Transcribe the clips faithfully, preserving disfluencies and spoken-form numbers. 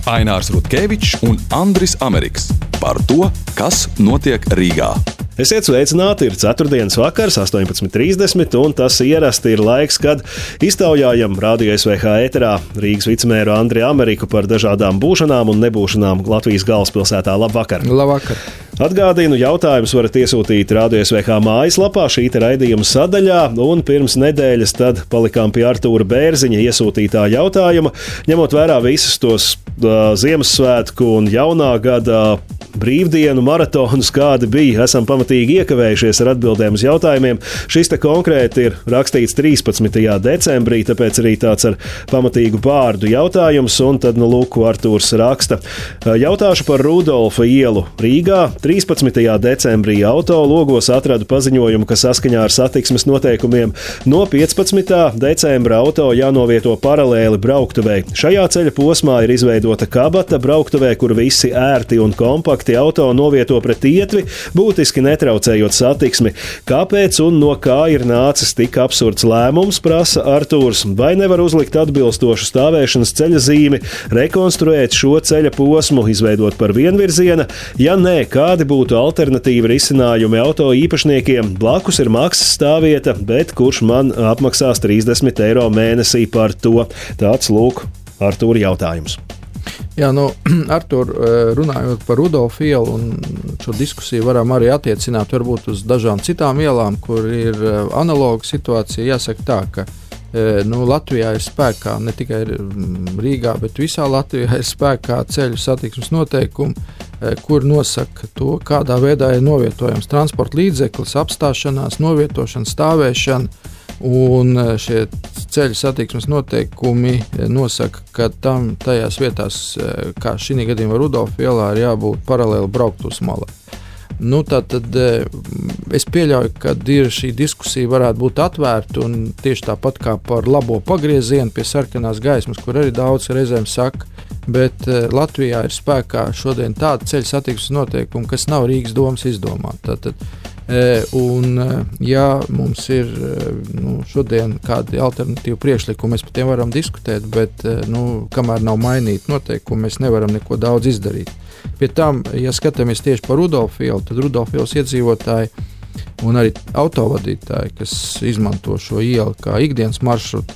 Ainārs Rutkevičs un Andris Ameriks par to, kas notiek Rīgā. Esiet sveicināti, ir ceturtdienas vakars, astoņpadsmit trīsdesmit, un tas ierasti ir laiks, kad iztaujājam Radio S V H ēterā Rīgas vicemēru Andriu Ameriku par dažādām būšanām un nebūšanām Latvijas galvaspilsētā. Labvakar! Labvakar! Atgādinu, jautājumus varat iesūtīt Radio S V H mājaslapā, šī te raidījuma sadaļā, un pirms nedēļas tad palikām pie Artūra Bērziņa iesūtītā jautājuma, ņemot vērā visus tos uh, Ziemassvētku un jaunā gada brīvdienu maratonus, kādi bija, esam pamatīgi iekavējušies ar atbildēm uz jautājumiem. Šis te konkrēti ir rakstīts trīspadsmitajā decembrī, tāpēc arī tāds ar pamatīgu bārdu jautājums, un tad, nu, lūk, Artūrs raksta. Jautāšu par Rudolfa ielu Rīgā. trīspadsmitajā decembrī auto logos atradu paziņojumu, ka saskaņā ar satiksmes noteikumiem no piecpadsmitā decembra auto jānovieto paralēli brauktuvei. Šajā ceļa posmā ir izveidota kabata brauktuvē, kur visi ērti un kompakti auto novieto pret ietvi, būtiski netraucējot satiksmi. Kāpēc un no kā ir nācis tik absurds lēmums, prasa Artūrs? Vai nevar uzlikt atbilstošu stāvēšanas ceļa zīmi, rekonstruēt šo ceļa posmu, izveidot par vienvirziena? Ja nē, kādi būtu alternatīvi risinājumi auto īpašniekiem? Blakus ir maksas stāvvieta, bet kurš man apmaksās trīsdesmit eiro mēnesī par to? Tāds, lūk, Artūra jautājums. Jā, nu, Artur, runājot par Rudolfa ielu, un šo diskusiju varam arī attiecināt varbūt uz dažām citām ielām, kur ir analoga situācija. Jāsaka tā, ka nu, Latvijā ir spēkā, ne tikai Rīgā, bet visā Latvijā ir spēkā ceļu satiksmes noteikumi, kur nosaka to, kādā veidā ir novietojams transporta līdzeklis, apstāšanās, novietošana, stāvēšana. Un šie ceļu satiksmes noteikumi nosaka, ka tam tajās vietās, kā šī gadījumā Rudolfa ielā, ir jābūt paralēli brauktuves malai. Nu, tātad es pieļauju, ka ir šī diskusija varētu būt atvērta, un tieši tāpat kā par labo pagriezienu pie sarkanās gaismas, kur arī daudz reizēm saka, bet Latvijā ir spēkā šodien tāda ceļu satiksmes noteikuma, kas nav Rīgas domas izdomāta. Tātad, un, ja mums ir nu, šodien kādi alternatīvi priekšlikumi, mēs par tiem varam diskutēt, bet nu, kamēr nav mainīti noteikumi, mēs nevaram neko daudz izdarīt. Pie tam, ja skatāmies tieši par Rudolfa ielu, tad Rudolfa ielas iedzīvotāji un arī autovadītāji, kas izmanto šo ielu kā ikdienas maršrutu,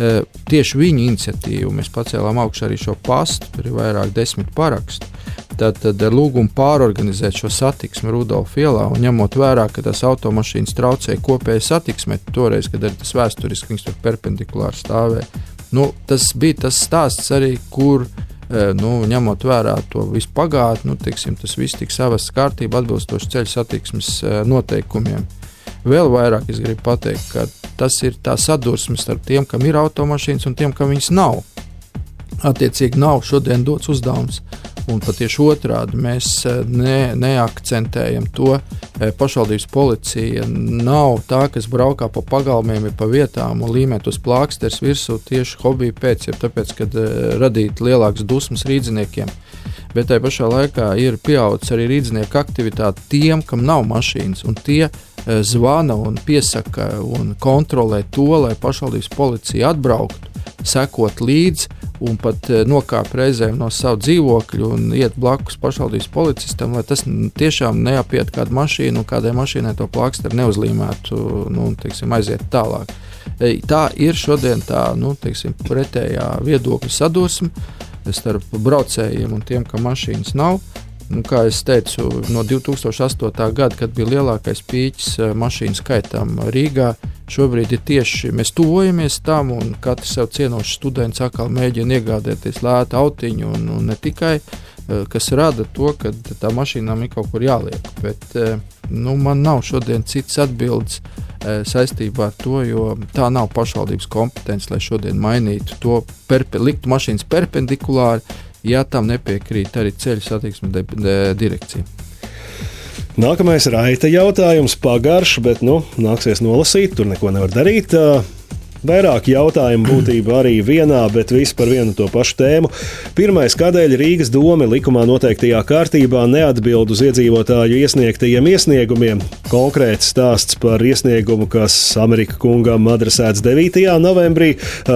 tieši viņu iniciatīvu mēs pacēlām augšā arī šo pastu, tur ir vairāk desmit parakstu. Tad, tad lūgumu pārorganizēt šo satiksmi Rudolfa ielā, un ņemot vērā, ka tās automašīnas traucēja kopēji satiksmē, toreiz, kad arī tas vēsturiski viņas tur perpendikulāri stāvēja. Nu, tas bija tas stāsts arī, kur, nu, ņemot vērā to visu pagātni, nu, teiksim, tas viss tika savests kārtībā atbilstoši ceļu satiksmes noteikumiem. Vēl vairāk es gribu pateikt, ka tas ir tā sadursme starp tiem, kam ir automašīnas, un tiem, kam viņas nav. Attiecīgi nav šodien dots uzdevums. Un patieši otrādi mēs ne, neakcentējam to. Pašvaldības policija nav tā, kas braukā pa pagalmiem, pa vietām un līmē tos plāksters virsū tieši hobiju pēc, ja tāpēc, kad radīt lielākas dusmas rīdziniekiem. Bet tajā pašā laikā ir pieaudzis arī rīdzinieku aktivitāte tiem, kam nav mašīnas, un tie zvana un piesaka un kontrolē to, lai pašvaldības policija atbrauktu, sekot līdzi un pat nokāp reizēm no savu dzīvokļu un iet blakus pašvaldības policistam, lai tas tiešām neapiet kādu mašīnu un kādai mašīnai to plāksteri neuzlīmētu, nu, teiksim, aiziet tālāk. Tā ir šodien tā, nu, teiksim, pretējā viedokļa sadursme starp braucējiem un tiem, kam mašīnas nav. Un, kā es teicu, no divi tūkstoši astotā gada, kad bija lielākais pīķis mašīnu skaitam Rīgā, šobrīd ir tieši mēs tuvojamies tam, un katrs sev cienošs students atkal mēģina iegādēties lētu autiņu, un, un ne tikai, kas rada to, ka tā mašīnām ir kaut kur jāliek. Bet nu, man nav šodien cits atbildes saistībā ar to, jo tā nav pašvaldības kompetence, lai šodien mainītu to, perpe, liktu mašīnas perpendikulāri, ja tam nepiekrīt arī ceļu satiksmes direkcija. Nākamais raita jautājums, pagaršs, bet nu, nāksies nolasīt, tur neko nevar darīt. Vairāki jautājumi būtībā arī vienā, bet visi par vienu to pašu tēmu. Pirmais, kādēļ Rīgas doma likumā noteiktajā kārtībā neatbild uz iedzīvotāju iesniegtajiem iesniegumiem? Konkrēts stāsts par iesniegumu, kas Amerika kungam adresēts devītajā novembrī.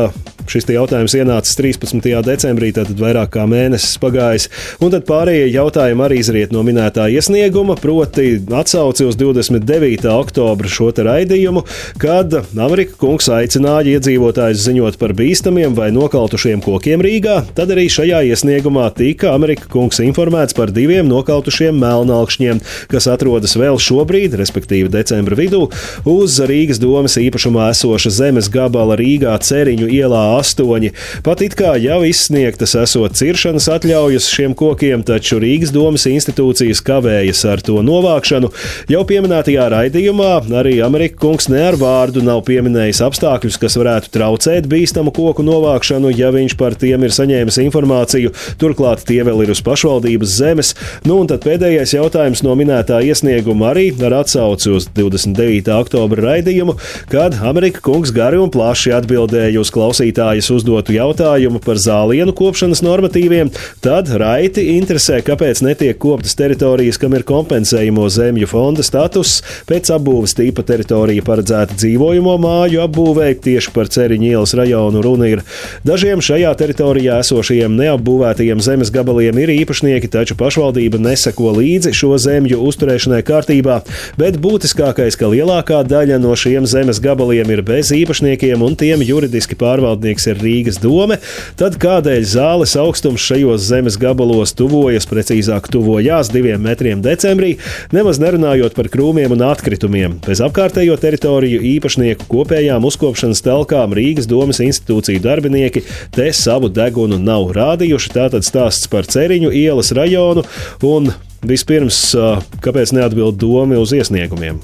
šis jautājums ienācis trīspadsmitajā decembrī, tātad vairāk kā mēnesis pagājis. Un tad pārējie jautājumi arī izriet no minētā iesnieguma, proti atsauci uz divdesmit devītā oktobra šo te raidījumu, kad Amerika kungs aicināja iedzīvotājus ziņot par bīstamiem vai nokautušiem kokiem Rīgā. Tad arī šajā iesniegumā tika Amerika kungs informēts par diviem nokautušiem melnalkšņiem, kas atrodas vēl šobrīd, respektīvi decembra vidū, uz Rīgas domes īpašumā esoša zemes gabala Rīgā Ceriņu ielā astoņi. Pat it kā jau izsniegtas esot ciršanas atļaujas šiem kokiem, taču Rīgas domes institūcijas kavējas ar to novākšanu. Jau pieminētajā raidījumā arī Amerika kungs ne ar vārdu nav pieminējis apstākļus, kas varētu traucēt bīstamu koku novākšanu, ja viņš par tiem ir saņēmis informāciju. Turklāt tie vēl ir uz pašvaldības zemes. Nu un tad pēdējais jautājums no minētā iesnieguma arī ar atsauci uz divdesmit devītā oktobra raidījumu, kad Amerika kungs gari un plaši atbildēja uz klausītājas uzdotu jautājumu par zālienu kopšanas normatīviem, tad raiti interesē, kāpēc netiek koptas teritorijas, kam ir kompensējamo zemju fonda status, pēc apbūves tīpa teritorija paredzēta dzīvojamo māju apbūvēja, tieši par Ceriņu ielas rajonu runa ir. Dažiem šajā teritorijā esošajiem neapbūvētajiem zemes gabaliem ir īpašnieki, taču pašvaldība neseko līdzi šo zemju uzturēšanai kārtībā, bet būtiskākais, ka lielākā daļa no šiem zemes gabaliem ir bez īpašniekiem un tiem juridiski pārvaldnieks ir Rīgas dome, tad kādēļ zāles augstums šajos zemes gabalos tuvojas, precīzāk tuvojās diviem metriem decembrī, nemaz nerunājot par krūmiem un atkritumiem. Bez apkārtējo teritoriju īpašnieku kopējām uzkopšanas telkām Rīgas domes institūciju darbinieki te savu degunu nav rādījuši, tātad stāsts par Ceriņu ielas rajonu un vispirms, kāpēc neatbild doma uz iesniegumiem?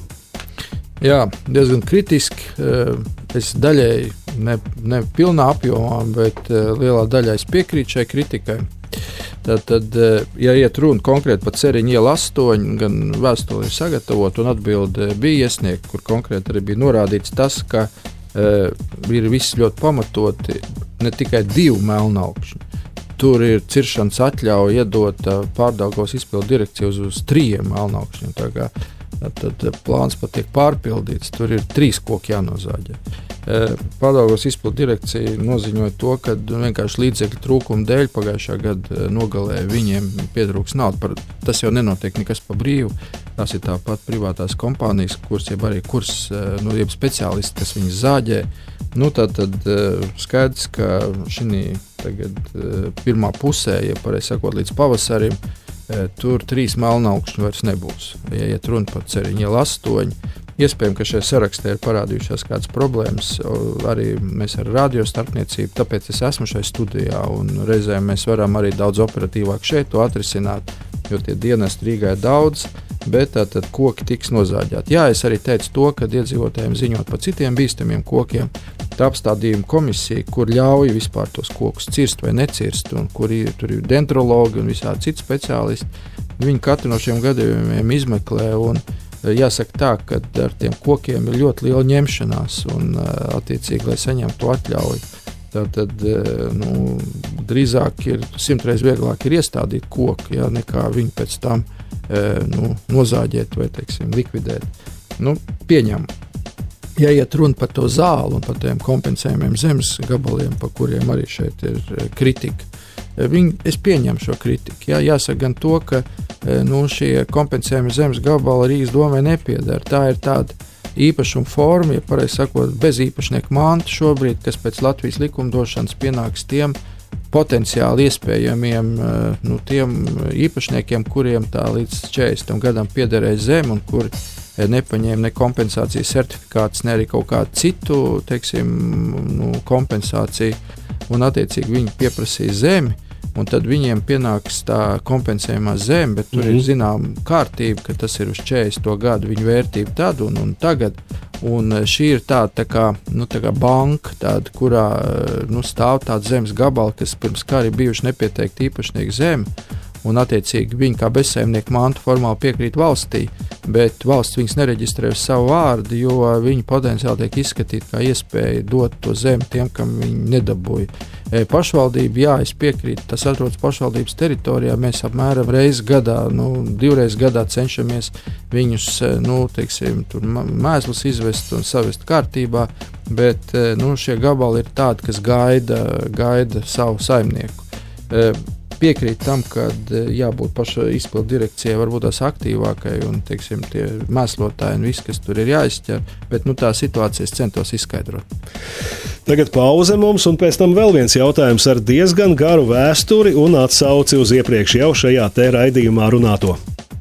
Jā, diezgan kritiski. Es daļēji, ne, ne pilnā apjomā, bet lielā daļā es piekrītu šai kritikai. Tātad, ja iet runa konkrēti par Ceriņu ielu astoņi, gan vēstuli ir sagatavot un atbilde bija iesniegta, kur konkrēti arī bija norādīts tas, ka uh, ir viss ļoti pamatoti, ne tikai divu melnalkšņu. Tur ir ciršanas atļauja iedota Pārdaugavas izpildu direkcija uz, uz trījiem melnalkšņiem. Tā kā tad plāns pat tiek pārpildīts, tur ir trīs koki jānozāģē. Pārdaugavas izpildu direkcija noziņoja to, ka vienkārši līdzekļu trūkuma dēļ pagājušā gada nogalē viņiem pietrūks naudu. Par, tas jau nenotiek nekas pa brīvu. Tas ir tāpat privātās kompānijas, kuras jeb arī kurs, nu, jeb speciālisti, kas viņas zāģē. Nu, tā tad skaidrs, ka šī tagad pirmā pusē, ja pareizi sakot, līdz pavasarim, tur trīs melnalkšņu vairs nebūs. Ja iet runa par Ceriņu ielu astoņi, iespējams, ka šajā sarakstā ir parādījušās kādas problēmas. Arī mēs ar radio starpniecību, tāpēc es esmu šajā studijā un reizēm mēs varam arī daudz operatīvāk šeit to atrisināt, jo tie dienesti Rīgā ir daudz, bet tātad koki tiks nozāģēti. Jā, es arī teicu to, ka iedzīvotājiem ziņot par citiem bīstamiem kokiem, tā apstādījuma komisija, kur ļauj vispār tos kokus cirst vai necirst, un kur ir, tur ir dendrologi un visādi citi speciālisti, viņi katru no šiem gadījumiem izmeklē, un jāsaka tā, ka ar tiem kokiem ir ļoti liela ņemšanās, un attiecīgi, lai saņemtu to atļauju, tad nu, drīzāk ir simtreiz vieglāk ir iestādīt koku, ja, nekā viņu pēc tam nu, nozāģēt vai, teiksim, likvidēt. Nu, pieņem. Ja iet runa par to zāli un par tiem kompensējumiem zemes gabaliem, par kuriem arī šeit ir kritika, viņi, es pieņemu šo kritiku. Jā, jāsaka gan to, ka nu, šie kompensējumi zemes gabali Rīgas domē nepiedara. Tā ir tāda īpašuma forma, ja pareizi sakot, bez īpašnieku manta šobrīd, kas pēc Latvijas likumdošanas pienāks tiem potenciāli iespējamiem nu, tiem īpašniekiem, kuriem tā līdz četrdesmitam gadam piederēja zeme un kuri nepaņēma ne kompensācijas certifikātus, ne arī kaut kādu citu, teiksim, nu, kompensāciju, un attiecīgi viņi pieprasīja zemi, un tad viņiem pienāks tā kompensējumā zeme, bet tur mm-hmm. ir zinām kārtība, ka tas ir uz četrdesmito gadu viņu vērtība tad un, un tagad, un šī ir tāda tā kā, nu, tā kā banka, tāda, kurā nu, stāv tāda zemes gabala, kas pirms kā arī bijuši nepieteikti īpašnieki zemi, un attiecīgi viņi kā bezsaimnieku mantu formāli piekrīt valstī, bet valsts viņus nereģistrē uz savu vārdu, jo viņi potenciāli tiek izskatīti kā iespēja dot to zemi tiem, kam viņi nedabūja. Pašvaldība, jā, es piekrītu, tas atrodas pašvaldības teritorijā, mēs apmēram reizi gadā, nu, divreiz gadā cenšamies viņus, nu, teiksim, tur mēslus izvest un savest kārtībā, bet, nu, šie gabali ir tādi, kas gaida, gaida savu saimnieku. Piekrīt tam, ka jābūt paša izpildu direkcijai, varbūt tās aktīvākai un, teiksim, tie mēslotāji un viss, kas tur ir jāizķer, bet, nu, tā situācija es centos izskaidrot. Tagad pauze mums, un pēc tam vēl viens jautājums ar diezgan garu vēsturi un atsauci uz iepriekš jau šajā te raidījumā runāto.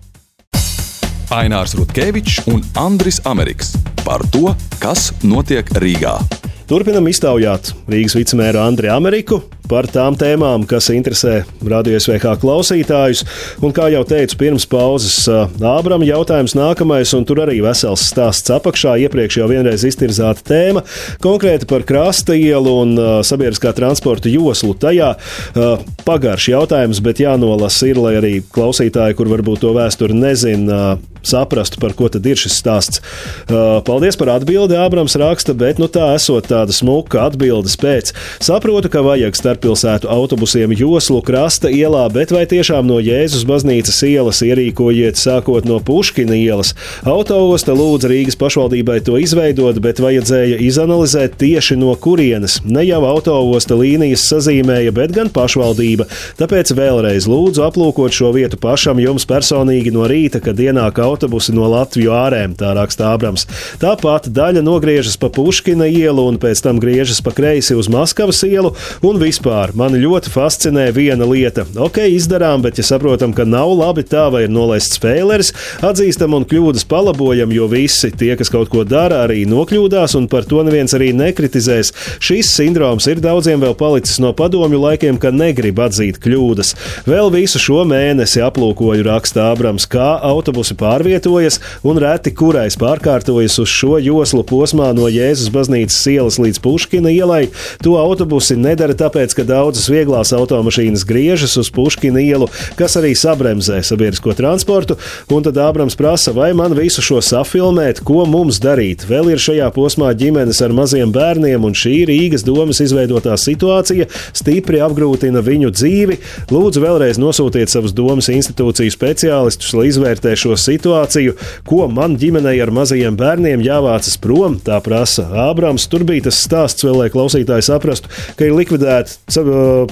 Ainārs Rutkevičs un Andris Ameriks par to, kas notiek Rīgā. Turpinam iztaujāt Rīgas vicemēru Andri Ameriku par tām tēmām, kas interesē Radio S V H klausītājus. Un, kā jau teicu, pirms pauzes Ābrama jautājums nākamais, un tur arī vesels stāsts apakšā. Iepriekš jau vienreiz iztirzāta tēma, konkrēti par Krasta ielu un uh, sabiedriskā transporta joslu. Tajā uh, pagarš jautājums, bet jānolasa ir, lai arī klausītāji, kur varbūt to vēsturi nezina, uh, saprastu, par ko tad ir šis stāsts. Uh, paldies par atbildi, Ābrams raksta, bet nu tā esot tāda smuka atbildes pēc. Saprotu, ka vajag starppilsētu autobusiem joslu Krasta ielā, bet vai tiešām no Jēzus baznīcas ielas ierīkojiet sākot no Puškina ielas? Autoosta lūdza Rīgas pašvaldībai to izveidot, bet vajadzēja izanalizēt tieši no kurienes. Ne jau autoosta līnijas sazīmēja, bet gan pašvaldība. Tāpēc vēlreiz lūdzu aplūkot šo vietu pašam jums personīgi no rīta, kad ienāk autobusi no Latviju ārēm, tā raksta Ābrams. Tāpat daļa nogriežas pa Puškina ielu un pēc tam griežas pa kreisi uz Maskavas ielu, un vispār mani ļoti fascinē viena lieta. Ok, izdarām, bet ja saprotam, ka nav labi tā vai ir nolaists feileris, atzīstam un kļūdas palabojam, jo visi tie, kas kaut ko dara, arī nokļūdās, un par to neviens arī nekritizēs. Šis sindroms ir daudziem vēl palicis no padomju laikiem, ka negrib atzīt kļūdas. Vēl visu šo mēnesi aplūkoju, raksta Ābrams, kā autobusi pārvietojas, un reti kurais pārkārtojas uz šo joslu posmā no Jēzus baznīcas ielas līdz Puškina ielai. To autobusi nedara tāpēc, ka daudzas vieglās automašīnas griežas uz Puškina ielu, kas arī sabremzē sabiedrisko transportu, un tad Ābrams prasa, vai man visu šo safilmēt, ko mums darīt. Vēl ir šajā posmā ģimenes ar maziem bērniem, un šī Rīgas domas izveidotā situācija stipri apgrūtina viņu dzīvi. Lūdzu vēlreiz nosūtiet savus domas institūciju speciālistus, lai izvērtē šo situāciju, ko man ģimenei ar mazajiem bērniem jāvācas prom, tā prasa Ābrams. Tur bija tas stāsts vēl, lai klausītāji saprastu, ka ir likvidēta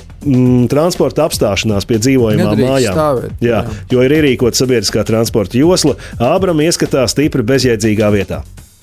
mm, transporta apstāšanās pie dzīvojamām Nedrīkst mājām. Stāvēt, jā, jā. Jo ir ierīkota sabiedriskā transporta josla. Ābram ieskatā stipri bezjēdzīgā vietā.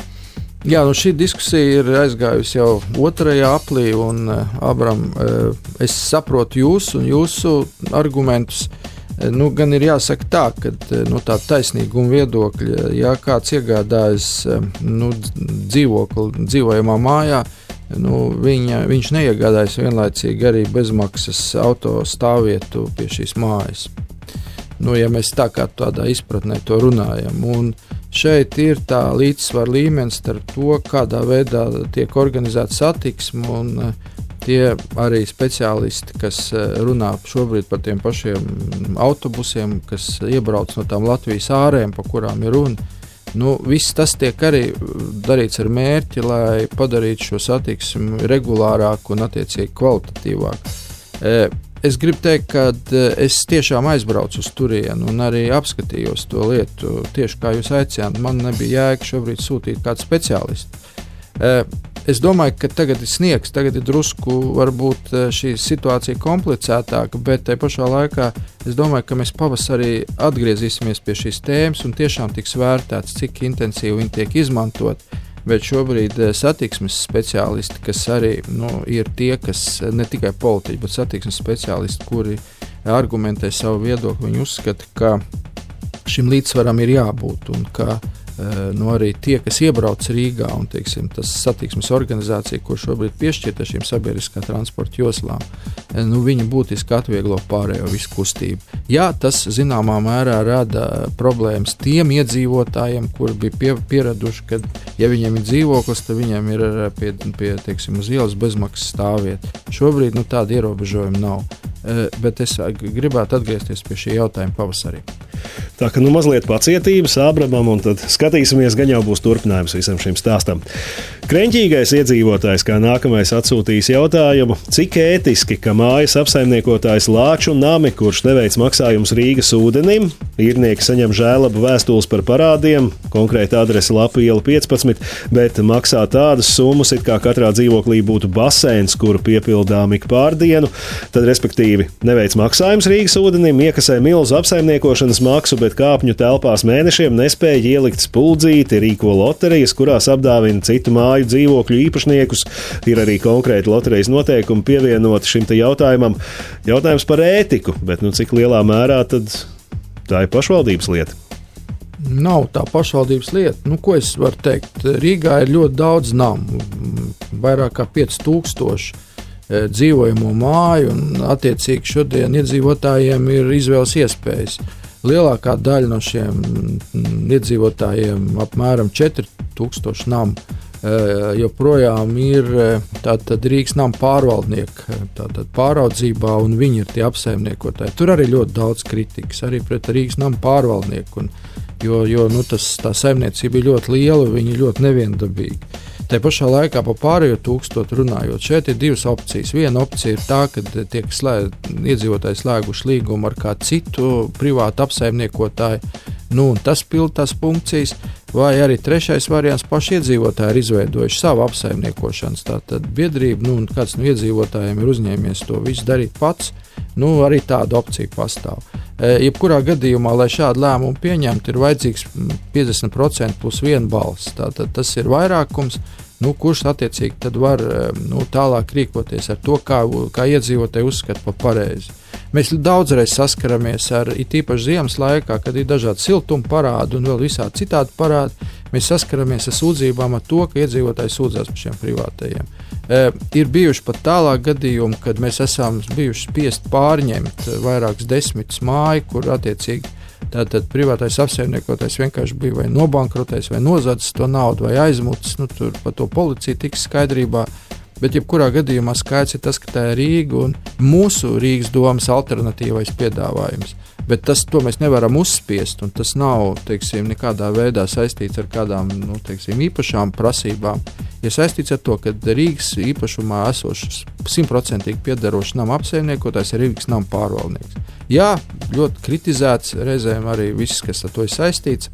Jā, nu šī diskusija ir aizgājusi jau otrajā aplī, un Ābram, es saprotu jūs un jūsu argumentus. Nu, gan ir jāsaka tā, ka nu, tā taisnīguma viedokļa, ja kāds iegādājas nu, dzīvokli dzīvojamā mājā, nu, viņa, viņš neiegādājas vienlaicīgi arī bezmaksas auto stāvvietu pie šīs mājas. Nu, ja mēs tā kā tādā izpratnē to runājam. Un šeit ir tā līdzsvar līmenis starp to, kādā veidā tiek organizēta satiksme, un tie arī speciālisti, kas runā šobrīd par tiem pašiem autobusiem, kas iebrauc no tām Latvijas ārēm, pa kurām ir runa. Nu, viss tas tiek arī darīts ar mērķi, lai padarītu šo satiksmi regulārāku un attiecīgi kvalitatīvāku. Es gribu teikt, ka es tiešām aizbraucu uz turienu un arī apskatījos to lietu tieši kā jūs aicināt. Man nebija jēga šobrīd sūtīt kādu speciālistu. Es domāju, ka tagad ir sniegs, tagad ir drusku varbūt šī situācija komplicētāka, bet tajā pašā laikā es domāju, ka mēs pavasarī atgriezīsimies pie šīs tēmas un tiešām tiks vērtēts, cik intensīvi viņi tiek izmantot. Bet šobrīd satiksmes speciālisti, kas arī nu, ir tie, kas ne tikai politiķi, bet satiksmes speciālisti, kuri argumentē savu viedokli, viņi uzskata, ka šim līdzsvaram ir jābūt un ka nu, arī tie, kas iebrauc Rīgā un teiksim, tas satiksmes organizācija, kur šobrīd piešķirta šīm sabiedriskā transporta joslām, nu, viņi būtiski atvieglo pārējo visu kustību. Jā, tas zināmā mērā rada problēmas tiem iedzīvotājiem, kuri bija pie, pieraduši, ka, ja viņiem ir dzīvoklis, tad viņiem ir pie, pie teiksim, uz ielas bezmaksas stāvvieta. Šobrīd nu, tāda ierobežojuma nav. bet es gribētu atgriezties pie šī jautājuma pavasarī. Tā ka nu mazliet pacietības Ābramam, un tad skatīsimies, gan jau būs turpinājums visam šim stāstam. Kreņķīgais iedzīvotājs kā nākamais atsūtījis jautājumu, cik ētiski, ka mājas apsaimniekotājs Lāču nami, kurš neveic maksājumus Rīgas ūdenim, īrnieki saņem žēlabu vēstules par parādiem, konkrēta adrese Lapu iela piecpadsmit, bet maksā tādas summas, it kā katrā dzīvoklī būtu baseins, kuru piepildām ik pārdienu, tad respektīvi neveic maksājumus Rīgas ūdenim, iekasē milzu apsaimniekošanas maksu, bet kāpņu telpās mēnešiem nespēja ielikt spuldzīti, rīko loterijas, kurās apdāvina citu māju dzīvokļu īpašniekus. Ir arī konkrēti loterijas noteikumi pievienoti šim te jautājumam. Jautājums par ētiku, bet nu cik lielā mērā tad tā ir pašvaldības lieta? Nav tā pašvaldības lieta. Nu, ko es varu teikt? Rīgā ir ļoti daudz namu, vairāk kā pieci tūkstoši dzīvojamo māju, un attiecīgi šodien iedzīvotājiem ir izvēles iespējas. Lielākā daļa no šiem iedzīvotājiem, apmēram četri tūkstoši namu, joprojām ir tātad Rīgas namu pārvaldnieki tātad pāraudzībā, un viņi ir tie apsaimniekotāji. Tur arī ļoti daudz kritikas, arī pret Rīgas namu pārvaldnieku, un, jo, jo nu, tas, tā saimniecība ir ļoti liela, viņi ir ļoti neviendabīgi. Tā pašā laikā par pārējo tūkstotu runājot, šeit ir divas opcijas. Viena opcija ir tā, ka tiek slēg, iedzīvotāji slēguši līgumu ar kādu citu privātu apsaimniekotāju, nu, un tas pild tās funkcijas, vai arī trešais variants paši iedzīvotāji ir izveidojuši savu apsaimniekošanas. Tātad biedrība, nu, un kāds no iedzīvotājiem ir uzņēmies to visu darīt pats, nu, arī tāda opcija pastāv. Jebkurā gadījumā, lai šādu lēmumu pieņemtu, ir vajadzīgs piecdesmit procenti plus viena balss. Tātad tas ir vairākums, nu, kurš attiecīgi tad var nu, tālāk rīkoties ar to, kā, kā iedzīvotāji uzskata par pareizi. Mēs daudzreiz saskaramies ar, it īpaši ziemas laikā, kad ir dažādi siltuma parādi un vēl visādi citādi parādi, mēs saskaramies ar sūdzībām ar to, ka iedzīvotāji sūdzās par šiem privātajiem. E, ir bijuši pat tālāk gadījumi, kad mēs esam bijuši spiest pārņemt vairākas desmitas māju, kur attiecīgi tātad privātais apsaimniekotais vienkārši bija vai nobankrotējis, vai nozadzis to naudu, vai aizmutis, nu tur par to policija tiks skaidrībā. Bet jebkurā gadījumā skaidrs ir tas, ka tā ir Rīga un mūsu Rīgas domas alternatīvais piedāvājums. Bet tas, to mēs nevaram uzspiest, un tas nav, teiksim, nekādā veidā saistīts ar kādām, nu, teiksim, īpašām prasībām. Ir saistīts ar to, ka Rīgas īpašumā esošas simtprocentīgi piederošs nama apsaimniekotājs ir Rīgas nama pārvaldnieks. Jā, ļoti kritizēts, reizēm arī viss, kas ar to ir saistīts.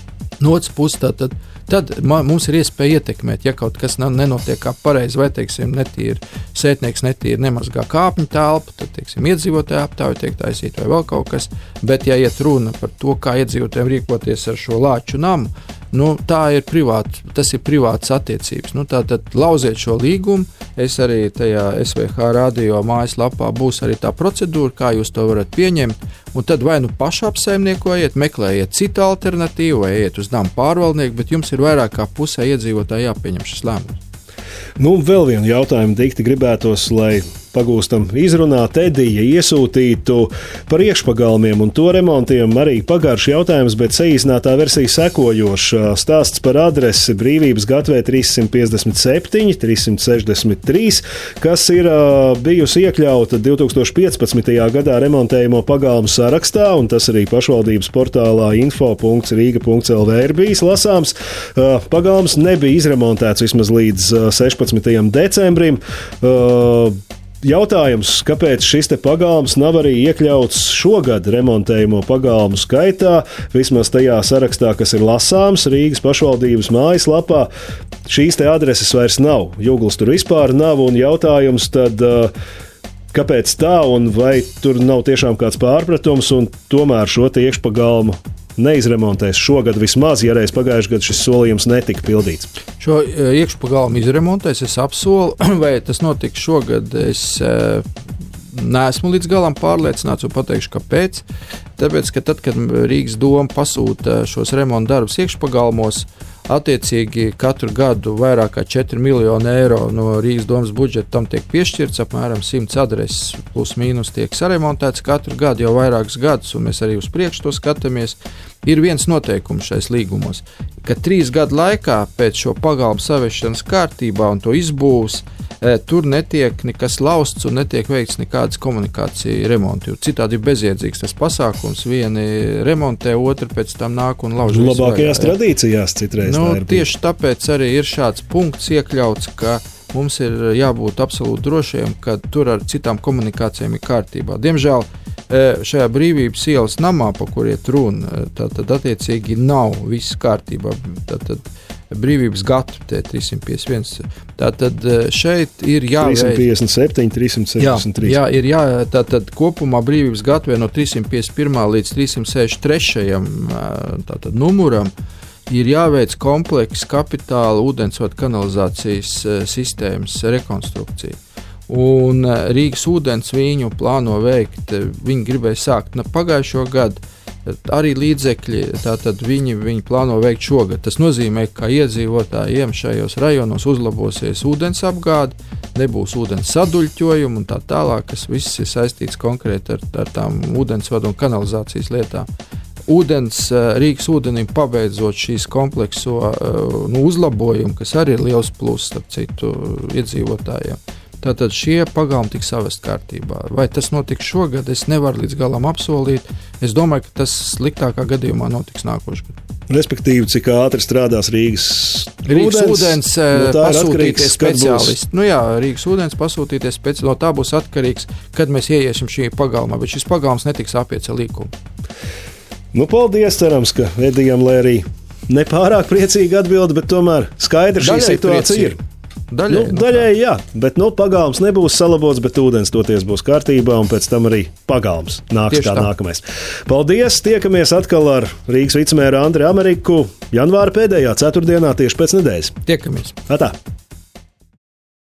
No otras puses, tad, tad mums ir iespēja ietekmēt, ja kaut kas nenotiek kā pareizi, vai, teiksim, netīri, sētnieks netīri nemazgā kāpņu telpu, tad, teiksim, iedzīvotāji aptauja tiek taisīt vai vēl kaut kas, bet, ja iet runa par to, kā iedzīvotājiem rīkoties ar šo Lāču namu, nu, tā ir privāta, tas ir privātas attiecības. Nu, tā tad lauziet šo līgumu, es arī tajā S V H radio mājaslapā būs arī tā procedūra, kā jūs to varat pieņemt, un tad vai nu paši apsaimniekojiet, meklējiet citu alternatīvu, vai iet uz namu pārvaldnieku, bet jums ir vairāk kā pusē iedzīvotāji jāpieņem šis lēmums. Nu, vēl vienu jautājumu dikti gribētos, lai pagūstam izrunāt. Edija iesūtītu par iekšpagalmiem un to remontiem arī pagaršs jautājums, bet saīsinātā versija sekojoša. Stāsts par adresi Brīvības gatvē trīssimt piecdesmit septiņi, trīssimt sešdesmit trīs, kas ir uh, bijusi iekļauta divi tūkstoši piecpadsmitajā gadā remontējumu pagalmu sarakstā, un tas arī pašvaldības portālā info punkts rīga punkts l v ir bijis lasāms. Uh, pagalms nebija izremontēts vismaz līdz uh, sešpadsmitajam decembrim. Uh, Jautājums, kāpēc šis te pagalms nav arī iekļauts šogad remontējumu pagalmu skaitā, vismaz tajā sarakstā, kas ir lasāms Rīgas pašvaldības mājaslapā. Šīs te adreses vairs nav, Juglas tur vispār nav, un jautājums tad, kāpēc tā, un vai tur nav tiešām kāds pārpratums, un tomēr šo te iekšpagalmu neizremontēs šogad vismaz, ja reiz pagājušajā gadā šis solījums netika pildīts. Šo iekšpagalmu izremontēs, es apsolu, vai tas notiks šogad, es e, neesmu līdz galam pārliecināts un pateikšu, kāpēc. Tāpēc, ka tad, kad Rīgas doma pasūta šos remontu darbus iekšpagalmos, Attiecīgi katru gadu vairāk kā četri miljoni eiro no Rīgas domas budžeta tam tiek piešķirts, apmēram simts adreses plus mīnus tiek saremontēts katru gadu jau vairākus gadus, un mēs arī uz priekšu to skatāmies. Ir viens noteikums šais līgumos, ka trīs gadu laikā pēc šo pagalmu saviešanas kārtībā un to izbūves, e, tur netiek nekas lausts un netiek veikts nekādas komunikācija remonti. Citādi ir bezjēdzīgs tas pasākums, vieni remontē, otri pēc tam nāk un lauž. Labākajās vaļā, tradīcijās citreiz nu, tā ir. Tieši tāpēc arī ir šāds punkts iekļauts, ka mums ir jābūt absolūti drošiem, ka tur ar citām komunikācijām ir kārtībā. Diemžēl šajā Brīvības ielas namā, pa kur iet runa, tad attiecīgi nav viss kārtībā. Tātad Brīvības gatu T trīsimt piecdesmit viens. Tātad šeit ir jāveic trīsimt piecdesmit septiņi, trīsimt sešdesmit trīs. Jā, jā, ir jā, tātad kopumā Brīvības gatuvē no trīsimt piecdesmit pirmā līdz trīsimt sešdesmit trešajam tātad numuram ir jāveic komplekss kapitāla ūdensvadu kanalizācijas sistēmas rekonstrukcija. Un Rīgas ūdens viņu plāno veikt, viņi gribēja sākt no pagājušo gadu, arī līdzekļi, tātad viņi, viņi plāno veikt šogad. Tas nozīmē, ka iedzīvotājiem šajos rajonos uzlabosies ūdens apgāde, nebūs ūdens saduļķojumi un tā tālāk, kas viss ir saistīts konkrēti ar, ar tām ūdensvadu un kanalizācijas lietām. Ūdens, Rīgas ūdenim pabeidzot šīs komplekso nu, uzlabojumu, kas arī ir liels pluss, starp citu, iedzīvotājiem. Tātad šie pagalmi tiks savest kārtībā. Vai tas notiks šogad, es nevaru līdz galam apsolīt. Es domāju, ka tas sliktākā gadījumā notiks nākošgad. Respektīvi, cik ātri strādās Rīgas, Rīgas ūdens, ūdens no pasūtīties speciālisti. Nu jā, Rīgas ūdens pasūtīties speciālisti. No tā būs atkarīgs, kad mēs ieiesim šī pagalmā, bet šis pagalms netiks apiets ar līkumu. Nu, paldies, cerams, ka Edijam, lai arī nepārāk priecīgi atbild, bet tomēr skaidra šī Daļai situācija priecīgi. ir. Daļai, Nu, daļai jā, bet nu, pagalms nebūs salabots, bet ūdens toties būs kārtībā, un pēc tam arī pagalms nāks kā nākamais. Paldies! Tiekamies atkal ar Rīgas vicemēru Andri Ameriku janvāra pēdējā ceturtdienā tieši pēc nedēļas. Tiekamies! Atā!